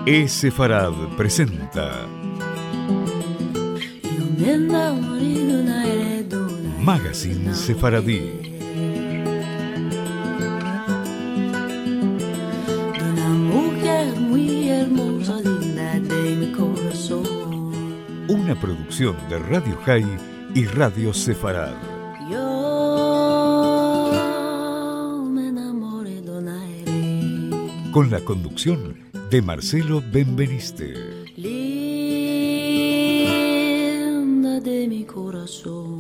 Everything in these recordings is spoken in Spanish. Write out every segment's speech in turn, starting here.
Sefarad presenta Magazine Sefaradí. Una producción de Radio High y Radio Sefarad. Con la conducción de Marcelo Benveniste. Linda de mi corazón.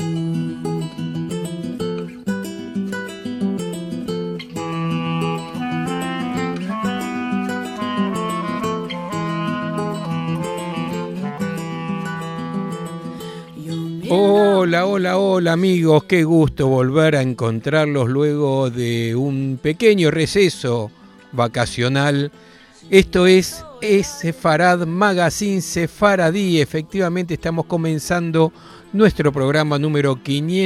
Hola amigos, qué gusto volver a encontrarlos luego de un pequeño receso vacacional. Esto es Sefarad Magazine Sefaradí. Efectivamente estamos comenzando nuestro programa número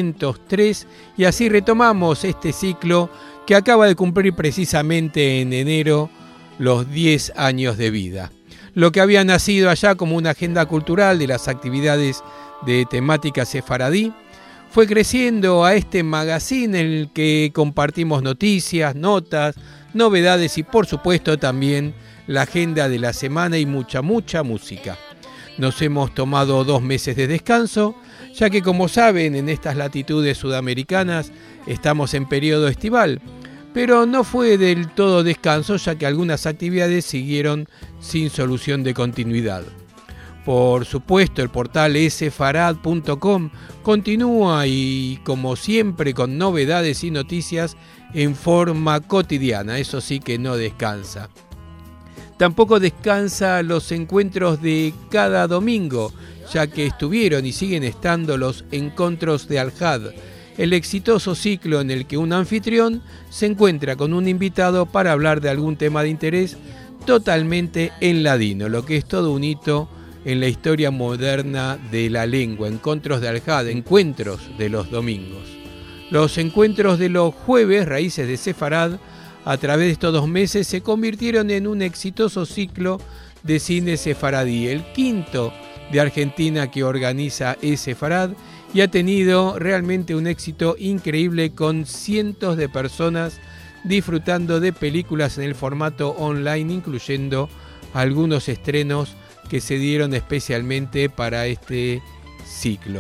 503 y así retomamos este ciclo que acaba de cumplir precisamente en enero los 10 años de vida. Lo que había nacido allá como una agenda cultural de las actividades de temática sefaradí fue creciendo a este magazine en el que compartimos noticias, notas, novedades y por supuesto también la agenda de la semana y mucha música. Nos hemos tomado 2 meses de descanso, ya que como saben en estas latitudes sudamericanas estamos en periodo estival, pero no fue del todo descanso, ya que algunas actividades siguieron sin solución de continuidad. Por supuesto, el portal sefarad.com continúa y, como siempre, con novedades y noticias en forma cotidiana. Eso sí que no descansa. Tampoco descansa los encuentros de cada domingo, ya que estuvieron y siguen estando los encuentros de Al-Had, el exitoso ciclo en el que un anfitrión se encuentra con un invitado para hablar de algún tema de interés totalmente en ladino, lo que es todo un hito en la historia moderna de la lengua. Encuentros de Al-Had, encuentros de los domingos. Los encuentros de los jueves, raíces de Sefarad, a través de estos 2 meses se convirtieron en un exitoso ciclo de cine sefaradí, el 5º de Argentina que organiza Sefarad, y ha tenido realmente un éxito increíble con cientos de personas disfrutando de películas en el formato online, incluyendo algunos estrenos que se dieron especialmente para este ciclo.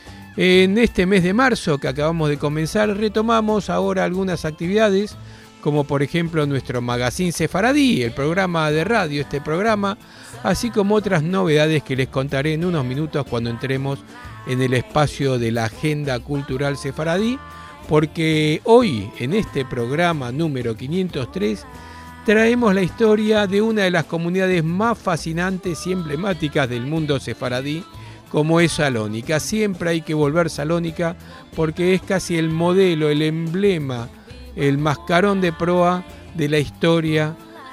En este mes de marzo que acabamos de comenzar, retomamos ahora algunas actividades, como por ejemplo nuestro Magazine Sefaradí, el programa de radio, este programa, así como otras novedades que les contaré en unos minutos cuando entremos en el espacio de la agenda cultural sefaradí, porque hoy, en este programa número 503, traemos la historia de una de las comunidades más fascinantes y emblemáticas del mundo sefaradí, como es Salónica. Siempre hay que volver Salónica porque es casi el modelo, el emblema, el mascarón de proa de la historia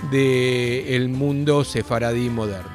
del mundo sefaradí moderno.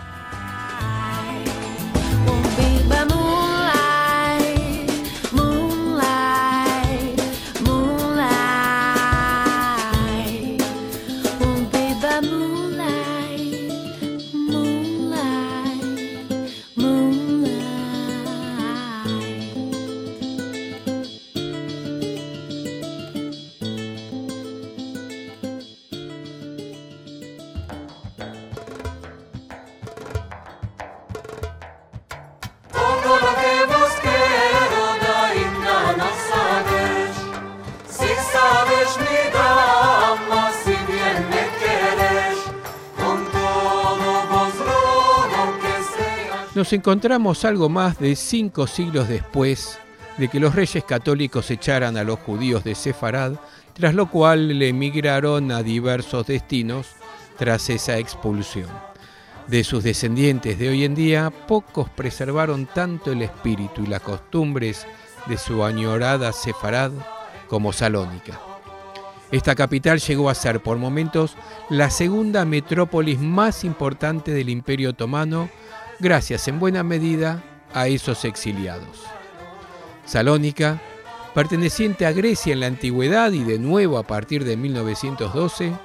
Nos encontramos algo más de 5 siglos después de que los reyes católicos echaran a los judíos de Sefarad, tras lo cual le emigraron a diversos destinos tras esa expulsión. De sus descendientes de hoy en día, pocos preservaron tanto el espíritu y las costumbres de su añorada Sefarad como Salónica. Esta capital llegó a ser por momentos la segunda metrópolis más importante del Imperio Otomano, gracias en buena medida a esos exiliados. Salónica, perteneciente a Grecia en la antigüedad y de nuevo a partir de 1912,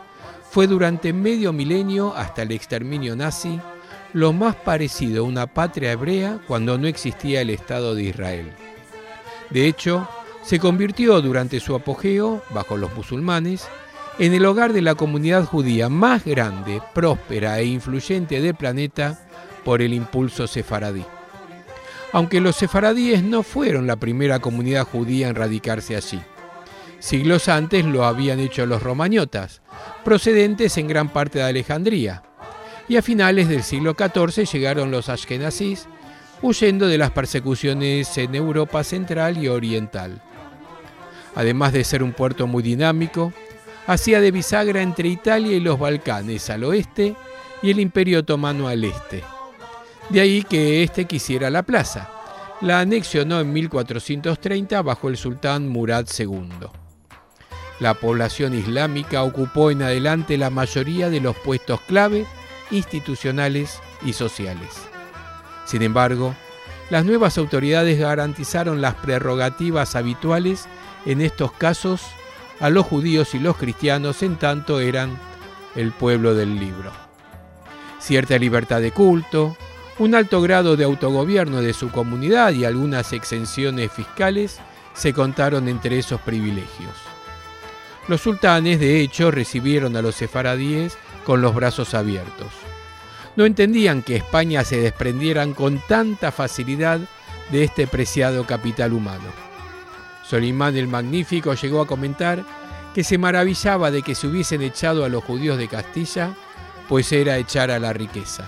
fue durante medio milenio, hasta el exterminio nazi, lo más parecido a una patria hebrea cuando no existía el Estado de Israel. De hecho, se convirtió durante su apogeo, bajo los musulmanes, en el hogar de la comunidad judía más grande, próspera e influyente del planeta por el impulso sefaradí. Aunque los sefaradíes no fueron la primera comunidad judía en radicarse allí. Siglos antes lo habían hecho los romañotas, procedentes en gran parte de Alejandría, y a finales del siglo XIV llegaron los ashkenazís, huyendo de las persecuciones en Europa central y oriental. Además de ser un puerto muy dinámico, hacía de bisagra entre Italia y los Balcanes al oeste y el Imperio Otomano al este. De ahí que éste quisiera la plaza. La anexionó en 1430 bajo el sultán Murad II. La población islámica ocupó en adelante la mayoría de los puestos clave, institucionales y sociales. Sin embargo, las nuevas autoridades garantizaron las prerrogativas habituales en estos casos a los judíos y los cristianos, en tanto eran el pueblo del libro. Cierta libertad de culto, un alto grado de autogobierno de su comunidad y algunas exenciones fiscales se contaron entre esos privilegios. Los sultanes, de hecho, recibieron a los sefaradíes con los brazos abiertos. No entendían que España se desprendieran con tanta facilidad de este preciado capital humano. Solimán el Magnífico llegó a comentar que se maravillaba de que se hubiesen echado a los judíos de Castilla, pues era echar a la riqueza.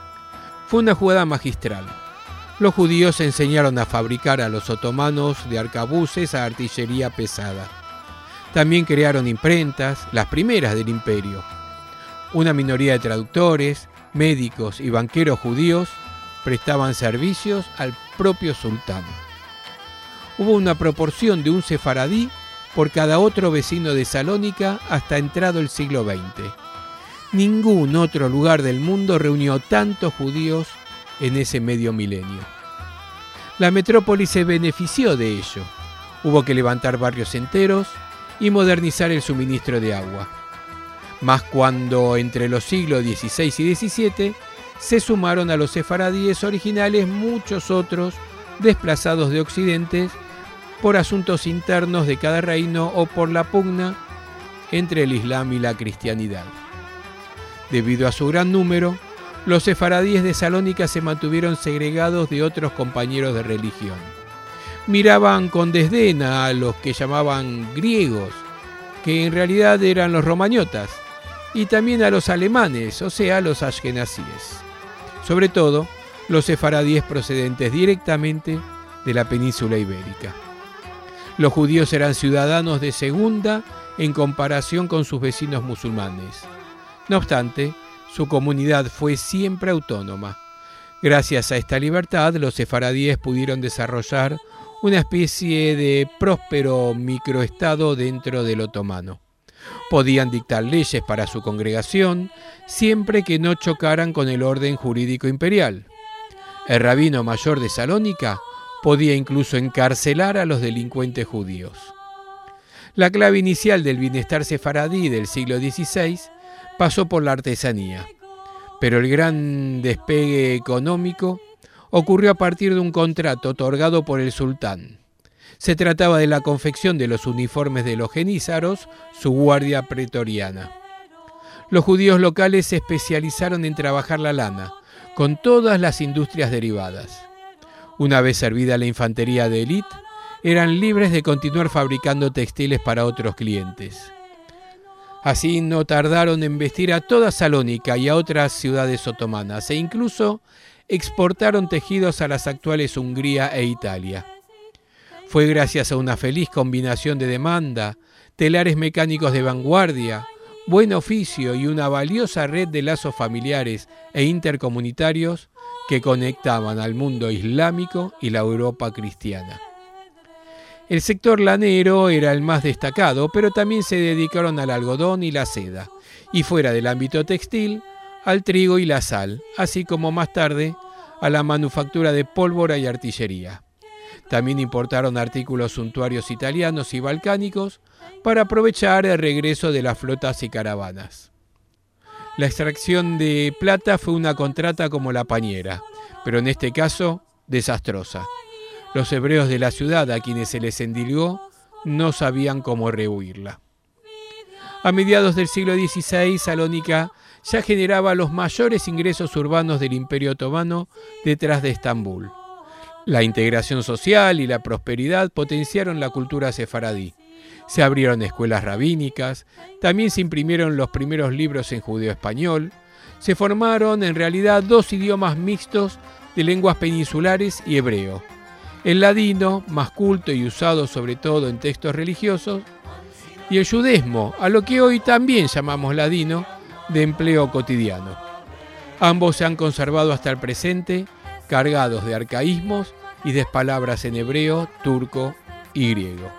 Fue una jugada magistral. Los judíos enseñaron a fabricar a los otomanos de arcabuces a artillería pesada. También crearon imprentas, las primeras del imperio. Una minoría de traductores, médicos y banqueros judíos prestaban servicios al propio sultán. Hubo una proporción de un sefaradí por cada otro vecino de Salónica hasta entrado el siglo XX. Ningún otro lugar del mundo reunió tantos judíos en ese medio milenio. La metrópoli se benefició de ello. Hubo que levantar barrios enteros y modernizar el suministro de agua. Más cuando entre los siglos XVI y XVII se sumaron a los sefaradíes originales muchos otros desplazados de Occidente por asuntos internos de cada reino o por la pugna entre el Islam y la cristianidad. Debido a su gran número, los sefaradíes de Salónica se mantuvieron segregados de otros compañeros de religión. Miraban con desdén a los que llamaban griegos, que en realidad eran los romañotas, y también a los alemanes, o sea, los ashkenazíes. Sobre todo, los sefaradíes procedentes directamente de la península ibérica. Los judíos eran ciudadanos de segunda en comparación con sus vecinos musulmanes. No obstante, su comunidad fue siempre autónoma. Gracias a esta libertad, los sefaradíes pudieron desarrollar una especie de próspero microestado dentro del otomano. Podían dictar leyes para su congregación, siempre que no chocaran con el orden jurídico imperial. El rabino mayor de Salónica podía incluso encarcelar a los delincuentes judíos. La clave inicial del bienestar sefaradí del siglo XVI pasó por la artesanía, pero el gran despegue económico ocurrió a partir de un contrato otorgado por el sultán. Se trataba de la confección de los uniformes de los genízaros, su guardia pretoriana. Los judíos locales se especializaron en trabajar la lana, con todas las industrias derivadas. Una vez servida la infantería de élite, eran libres de continuar fabricando textiles para otros clientes. Así no tardaron en vestir a toda Salónica y a otras ciudades otomanas, e incluso exportaron tejidos a las actuales Hungría e Italia. Fue gracias a una feliz combinación de demanda, telares mecánicos de vanguardia, buen oficio y una valiosa red de lazos familiares e intercomunitarios que conectaban al mundo islámico y la Europa cristiana. El sector lanero era el más destacado, pero también se dedicaron al algodón y la seda, y fuera del ámbito textil, al trigo y la sal, así como más tarde a la manufactura de pólvora y artillería. También importaron artículos suntuarios italianos y balcánicos para aprovechar el regreso de las flotas y caravanas. La extracción de plata fue una contrata como la pañera, pero en este caso desastrosa. Los hebreos de la ciudad, a quienes se les endilgó, no sabían cómo rehuirla. A mediados del siglo XVI, Salónica ya generaba los mayores ingresos urbanos del Imperio Otomano detrás de Estambul. La integración social y la prosperidad potenciaron la cultura sefaradí. Se abrieron escuelas rabínicas, también se imprimieron los primeros libros en judeo-español, se formaron en realidad dos idiomas mixtos de lenguas peninsulares y hebreo. El ladino, más culto y usado sobre todo en textos religiosos, y el yudesmo, a lo que hoy también llamamos ladino, de empleo cotidiano. Ambos se han conservado hasta el presente, cargados de arcaísmos y de palabras en hebreo, turco y griego.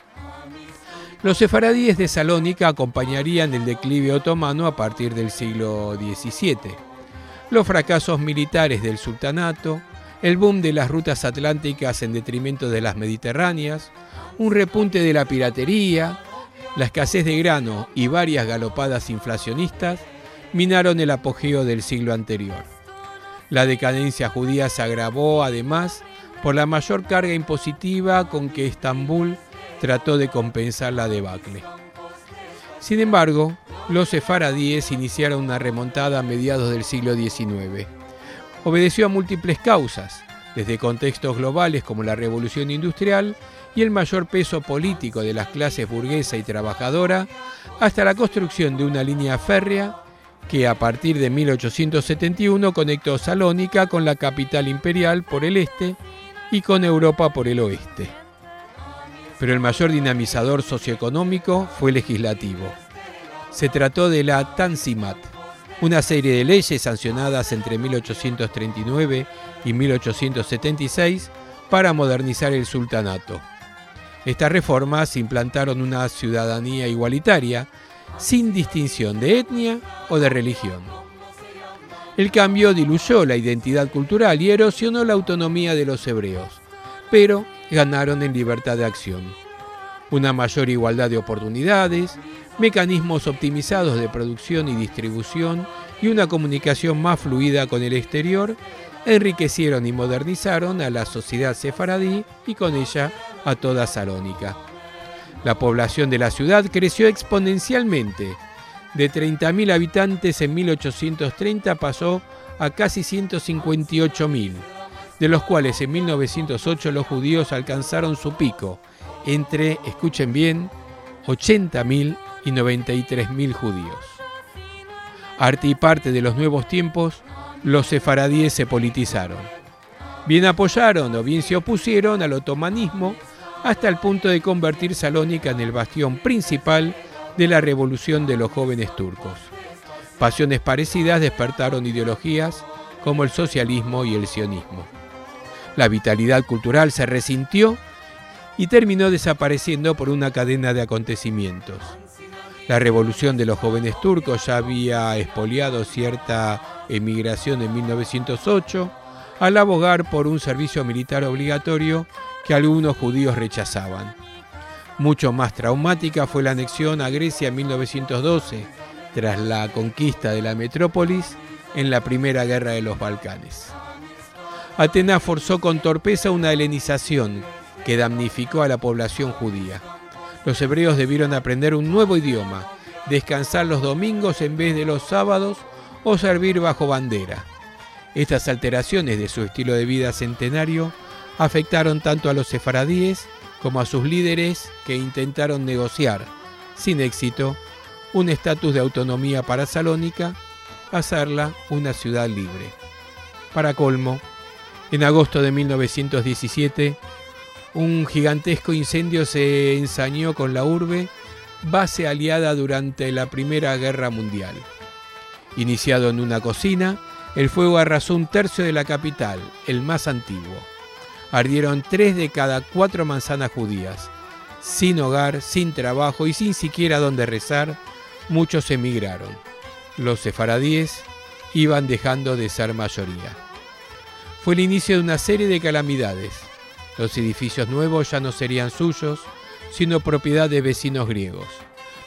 Los sefaradíes de Salónica acompañarían el declive otomano a partir del siglo XVII. Los fracasos militares del sultanato, el boom de las rutas atlánticas en detrimento de las mediterráneas, un repunte de la piratería, la escasez de grano y varias galopadas inflacionistas minaron el apogeo del siglo anterior. La decadencia judía se agravó además por la mayor carga impositiva con que Estambul trató de compensar la debacle. Sin embargo, los sefaradíes iniciaron una remontada a mediados del siglo XIX. Obedeció a múltiples causas, desde contextos globales como la revolución industrial y el mayor peso político de las clases burguesa y trabajadora, hasta la construcción de una línea férrea que a partir de 1871 conectó Salónica con la capital imperial por el este y con Europa por el oeste. Pero el mayor dinamizador socioeconómico fue legislativo. Se trató de la Tanzimat, una serie de leyes sancionadas entre 1839 y 1876 para modernizar el sultanato. Estas reformas implantaron una ciudadanía igualitaria, sin distinción de etnia o de religión. El cambio diluyó la identidad cultural y erosionó la autonomía de los hebreos, pero ganaron en libertad de acción. Una mayor igualdad de oportunidades, mecanismos optimizados de producción y distribución y una comunicación más fluida con el exterior enriquecieron y modernizaron a la sociedad sefaradí y con ella a toda Salónica. La población de la ciudad creció exponencialmente. De 30.000 habitantes en 1830 pasó a casi 158.000, de los cuales en 1908 los judíos alcanzaron su pico, entre, escuchen bien, 80.000 y 93.000 judíos. Arte y parte de los nuevos tiempos, los sefaradíes se politizaron. Bien apoyaron o bien se opusieron al otomanismo hasta el punto de convertir Salónica en el bastión principal de la revolución de los jóvenes turcos. Pasiones parecidas despertaron ideologías como el socialismo y el sionismo. La vitalidad cultural se resintió y terminó desapareciendo por una cadena de acontecimientos. La revolución de los jóvenes turcos ya había expoliado cierta emigración en 1908 al abogar por un servicio militar obligatorio que algunos judíos rechazaban. Mucho más traumática fue la anexión a Grecia en 1912, tras la conquista de la metrópolis en la Primera Guerra de los Balcanes. Atenas forzó con torpeza una helenización que damnificó a la población judía. Los hebreos debieron aprender un nuevo idioma, descansar los domingos en vez de los sábados o servir bajo bandera. Estas alteraciones de su estilo de vida centenario afectaron tanto a los sefaradíes como a sus líderes que intentaron negociar, sin éxito, un estatus de autonomía para Salónica, hacerla una ciudad libre. Para colmo, en agosto de 1917, un gigantesco incendio se ensañó con la urbe, base aliada durante la Primera Guerra Mundial. Iniciado en una cocina, el fuego arrasó un tercio de la capital, el más antiguo. Ardieron 3 de cada 4 manzanas judías. Sin hogar, sin trabajo y sin siquiera donde rezar, muchos emigraron. Los sefaradíes iban dejando de ser mayoría. Fue el inicio de una serie de calamidades. Los edificios nuevos ya no serían suyos, sino propiedad de vecinos griegos.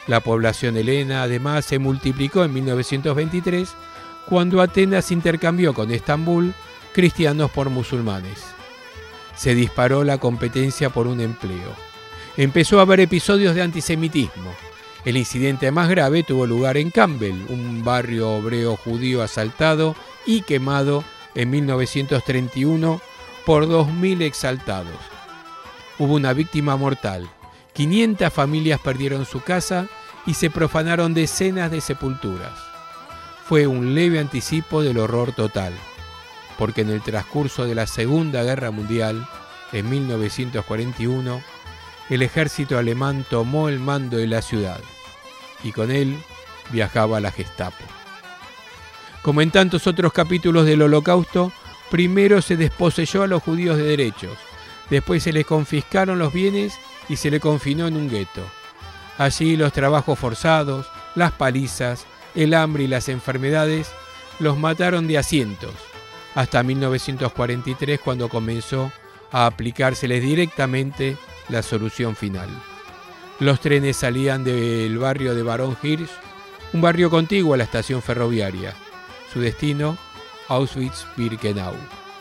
La población helena además se multiplicó en 1923 cuando Atenas intercambió con Estambul cristianos por musulmanes. Se disparó la competencia por un empleo. Empezó a haber episodios de antisemitismo. El incidente más grave tuvo lugar en Campbell, un barrio obrero judío asaltado y quemado en 1931 por 2.000 exaltados. Hubo una víctima mortal. 500 familias perdieron su casa y se profanaron decenas de sepulturas. Fue un leve anticipo del horror total, porque en el transcurso de la Segunda Guerra Mundial, en 1941, el ejército alemán tomó el mando de la ciudad y con él viajaba la Gestapo. Como en tantos otros capítulos del Holocausto, primero se desposeyó a los judíos de derechos, después se les confiscaron los bienes y se les confinó en un gueto. Allí los trabajos forzados, las palizas, el hambre y las enfermedades los mataron de a cientos, hasta 1943 cuando comenzó a aplicárseles directamente la solución final. Los trenes salían del barrio de Baron Hirsch, un barrio contiguo a la estación ferroviaria. Su destino, Auschwitz-Birkenau.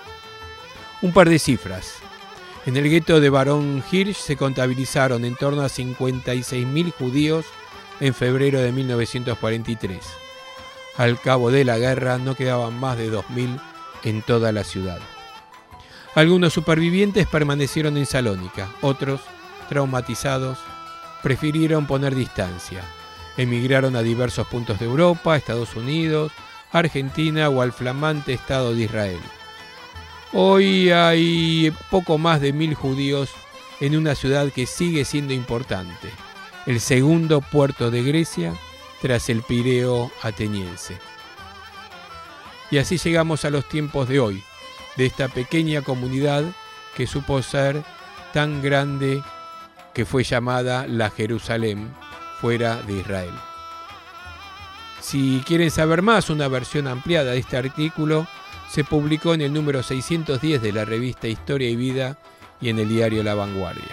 Un par de cifras. En el gueto de Baron Hirsch se contabilizaron en torno a 56.000 judíos en febrero de 1943. Al cabo de la guerra no quedaban más de 2.000 en toda la ciudad. Algunos supervivientes permanecieron en Salónica, otros, traumatizados, prefirieron poner distancia. Emigraron a diversos puntos de Europa, Estados Unidos, Argentina o al flamante Estado de Israel. Hoy hay poco más de 1.000 judíos en una ciudad que sigue siendo importante, el segundo puerto de Grecia tras el Pireo ateniense. Y así llegamos a los tiempos de hoy, de esta pequeña comunidad que supo ser tan grande que fue llamada la Jerusalén fuera de Israel. Si quieren saber más, una versión ampliada de este artículo se publicó en el número 610 de la revista Historia y Vida y en el diario La Vanguardia.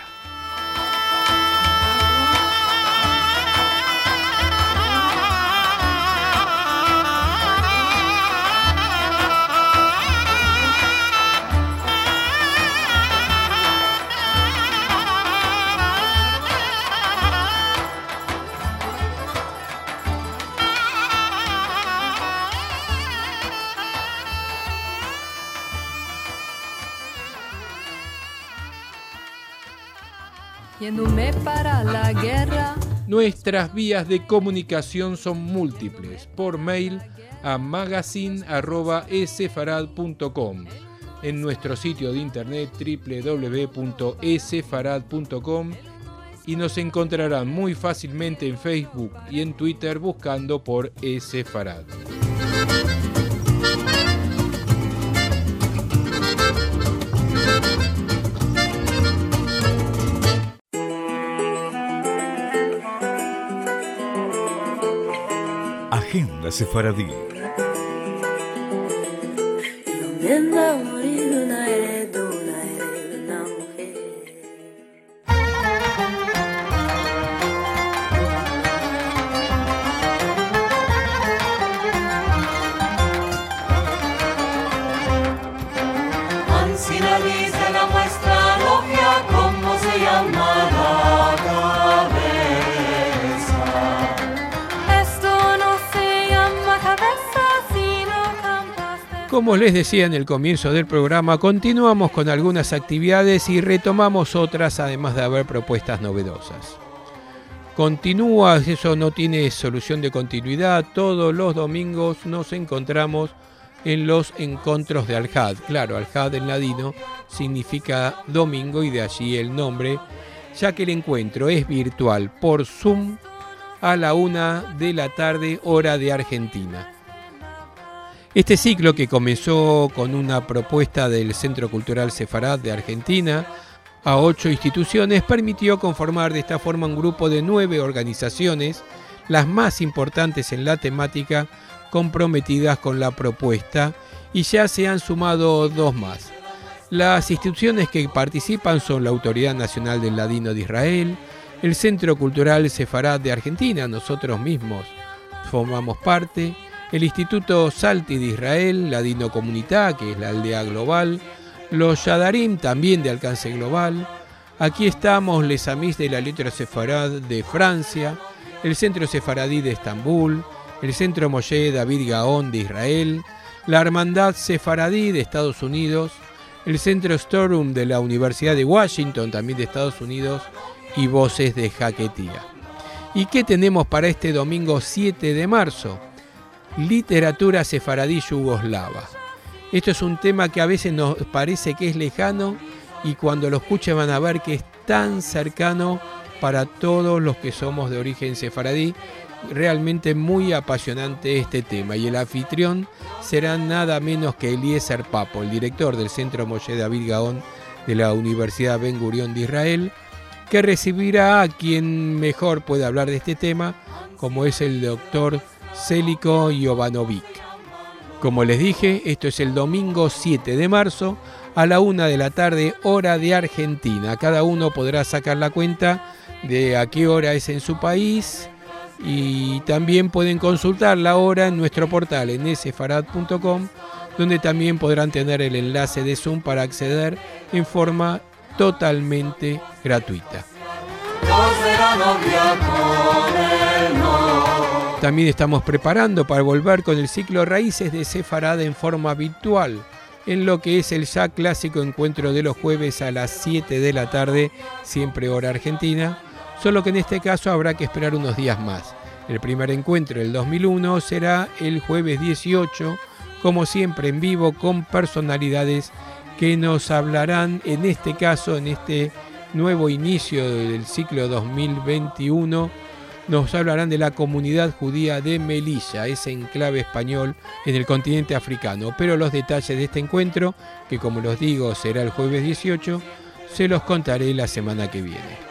Yéndome para la guerra. Nuestras vías de comunicación son múltiples. Por mail a magazine@esefarad.com, en nuestro sitio de internet www.esefarad.com y nos encontrarán muy fácilmente en Facebook y en Twitter buscando por Esefarad. Agenda Sefaradí. Ancina dice la muestra logia, ¿cómo se llama la cabeza? Esto no se llama cabeza, sino campas de... Como les decía en el comienzo del programa, continuamos con algunas actividades y retomamos otras, además de haber propuestas novedosas. Continúa, eso no tiene solución de continuidad, todos los domingos nos encontramos en los encontros de Al-Had. Claro, Al-Had en ladino significa domingo y de allí el nombre, ya que el encuentro es virtual por Zoom a la 1 de la tarde, hora de Argentina. Este ciclo, que comenzó con una propuesta del Centro Cultural Sefarad de Argentina a 8 instituciones, permitió conformar de esta forma un grupo de 9 organizaciones, las más importantes en la temática, comprometidas con la propuesta, y ya se han sumado 2 más. Las instituciones que participan son la Autoridad Nacional del Ladino de Israel, el Centro Cultural Sefarad de Argentina, nosotros mismos formamos parte, el Instituto Salti de Israel, la Dino Comunità, que es la aldea global, los Yadarim, también de alcance global. Aquí estamos, les Amis de la Letra Sefarad de Francia, el Centro Sefaradí de Estambul, el Centro Moshe David Gaón de Israel, la Hermandad Sefaradí de Estados Unidos, el Centro Storum de la Universidad de Washington, también de Estados Unidos, y Voces de Jaquetía. ¿Y qué tenemos para este domingo 7 de marzo? Literatura sefaradí yugoslava. Esto es un tema que a veces nos parece que es lejano y cuando lo escuchen van a ver que es tan cercano para todos los que somos de origen sefaradí. Realmente muy apasionante este tema y el anfitrión será nada menos que Eliezer Papo, el director del Centro Moshe David Gaón de la Universidad Ben Gurión de Israel, que recibirá a quien mejor puede hablar de este tema, como es el doctor Zeljko Jovanovic. Como les dije, esto es el domingo 7 de marzo a la 1 de la tarde, hora de Argentina. Cada uno podrá sacar la cuenta de a qué hora es en su país y también pueden consultar la hora en nuestro portal en sefarad.com, donde también podrán tener el enlace de Zoom para acceder en forma totalmente gratuita. También estamos preparando para volver con el ciclo Raíces de Sefarad en forma virtual, en lo que es el ya clásico encuentro de los jueves a las 7 de la tarde, siempre hora argentina, solo que en este caso habrá que esperar unos días más. El primer encuentro del 2001 será el jueves 18, como siempre en vivo, con personalidades que nos hablarán, en este caso, en este nuevo inicio del ciclo 2021, nos hablarán de la comunidad judía de Melilla, ese enclave español en el continente africano. Pero los detalles de este encuentro, que como los digo será el jueves 18, se los contaré la semana que viene.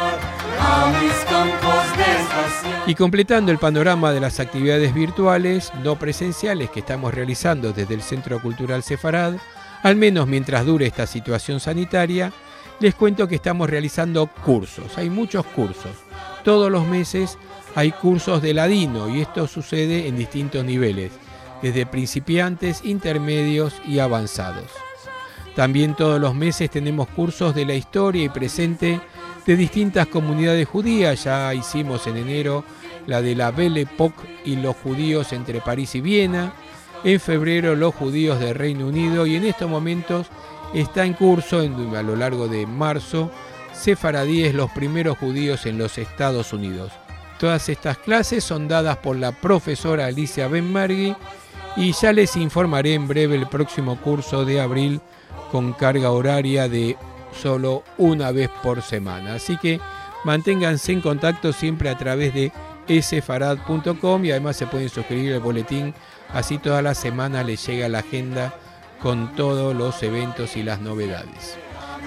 Y completando el panorama de las actividades virtuales no presenciales que estamos realizando desde el Centro Cultural Sefarad, al menos mientras dure esta situación sanitaria, les cuento que estamos realizando cursos. Hay muchos cursos. Todos los meses hay cursos de ladino y esto sucede en distintos niveles, desde principiantes, intermedios y avanzados. También todos los meses tenemos cursos de la historia y presente de distintas comunidades judías. Ya hicimos en enero la de la Belle Époque y los judíos entre París y Viena. En febrero los judíos del Reino Unido y en estos momentos está en curso a lo largo de marzo Sefaradíes, los primeros judíos en los Estados Unidos. Todas estas clases son dadas por la profesora Alicia Benmergui y ya les informaré en breve el próximo curso de abril con carga horaria de solo una vez por semana. Así que manténganse en contacto siempre a través de sefarad.com y además se pueden suscribir al boletín, así toda la semana les llega la agenda con todos los eventos y las novedades.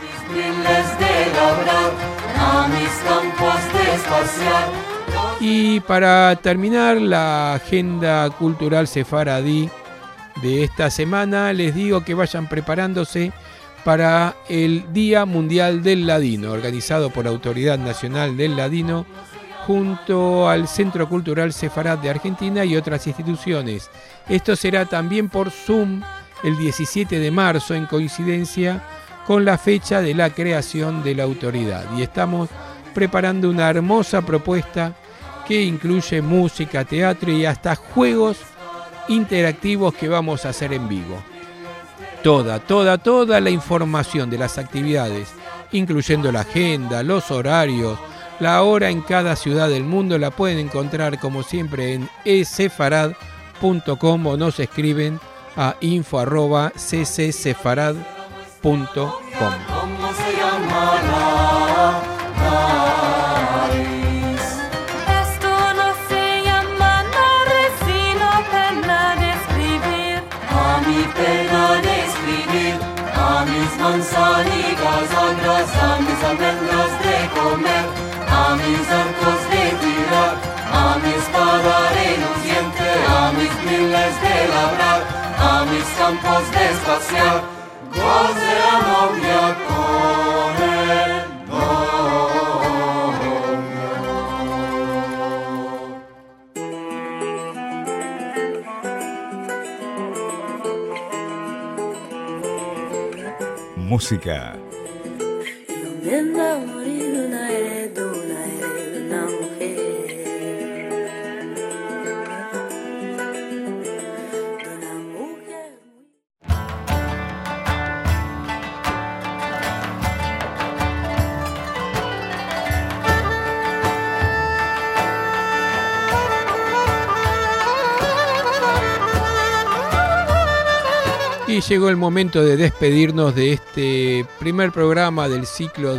Y para terminar la agenda cultural sefaradí de esta semana, les digo que vayan preparándose para el Día Mundial del Ladino, organizado por la Autoridad Nacional del Ladino, junto al Centro Cultural Sefarad de Argentina y otras instituciones. Esto será también por Zoom el 17 de marzo, en coincidencia con la fecha de la creación de la autoridad. Y estamos preparando una hermosa propuesta que incluye música, teatro y hasta juegos interactivos que vamos a hacer en vivo. Toda la información de las actividades, incluyendo la agenda, los horarios, la hora en cada ciudad del mundo, la pueden encontrar como siempre en sefarad.com o nos escriben a info@ccsefarad.com. ¿Cómo se llama la raíz? Esto no se llama nada sino pena de escribir. A mi pena de escribir, a mis manzanitas agras, a mis almendras de comer, a mis arcos de tirar, a mi espada reluciente, a mis miles de labrar, a mis campos de espaciar. Goce la novia con el novio. música. Y llegó el momento de despedirnos de este primer programa del ciclo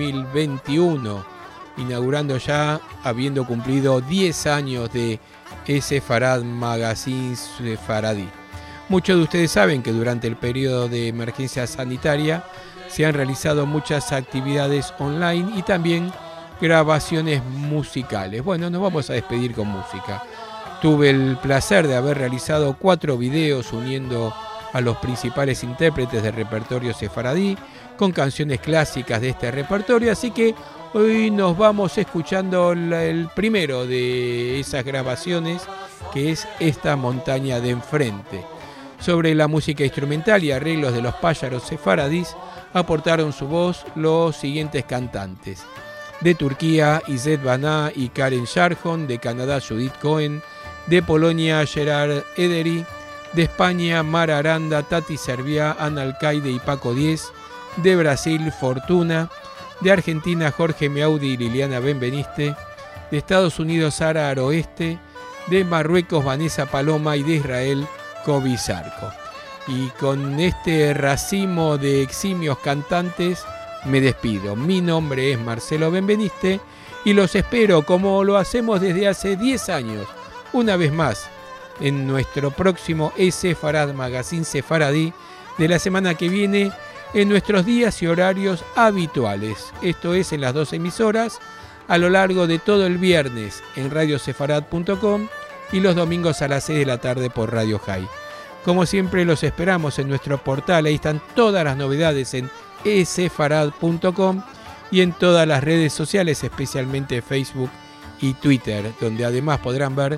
2021, inaugurando ya, habiendo cumplido 10 años de Sefarad Magazine Sefaradí. Muchos de ustedes saben que durante el periodo de emergencia sanitaria se han realizado muchas actividades online y también grabaciones musicales. Bueno, nos vamos a despedir con música. Tuve el placer de haber realizado 4 videos uniendo a los principales intérpretes del repertorio sefaradí con canciones clásicas de este repertorio, así que hoy nos vamos escuchando el primero de esas grabaciones, que es Esta montaña de enfrente. Sobre la música instrumental y arreglos de los pájaros sefaradís aportaron su voz los siguientes cantantes: de Turquía, Izzet Bana y Karen Sharjon; de Canadá, Judith Cohen; de Polonia, Gerard Edery; de España, Mara Aranda, Tati Serviá, Ana Alcaide y Paco Diez; de Brasil, Fortuna; de Argentina, Jorge Meaudi y Liliana Benveniste; de Estados Unidos, Sara Aroeste; de Marruecos, Vanessa Paloma; y de Israel, Kobi Zarco. Y con este racimo de eximios cantantes me despido. Mi nombre es Marcelo Benveniste y los espero, como lo hacemos desde hace 10 años, una vez más, en nuestro próximo Sefarad Magazine Sefaradí de la semana que viene, en nuestros días y horarios habituales. Esto es en las 2 emisoras, a lo largo de todo el viernes en radiosefarad.com y los domingos a las 6 de la tarde por Radio High. Como siempre, los esperamos en nuestro portal. Ahí están todas las novedades en esefarad.com y en todas las redes sociales, especialmente Facebook y Twitter, donde además podrán ver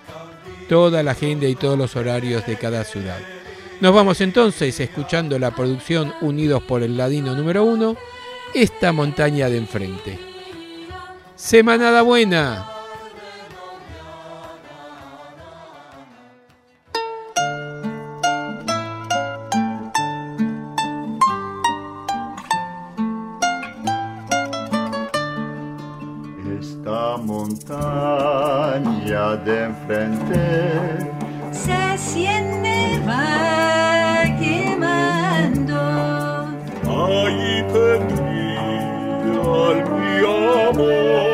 toda la agenda y todos los horarios de cada ciudad. Nos vamos entonces escuchando la producción Unidos por el Ladino número 1, Esta montaña de enfrente. ¡Semanada buena! Esta montaña de enfrente se siente va quemando. Ahí tendría mi amor.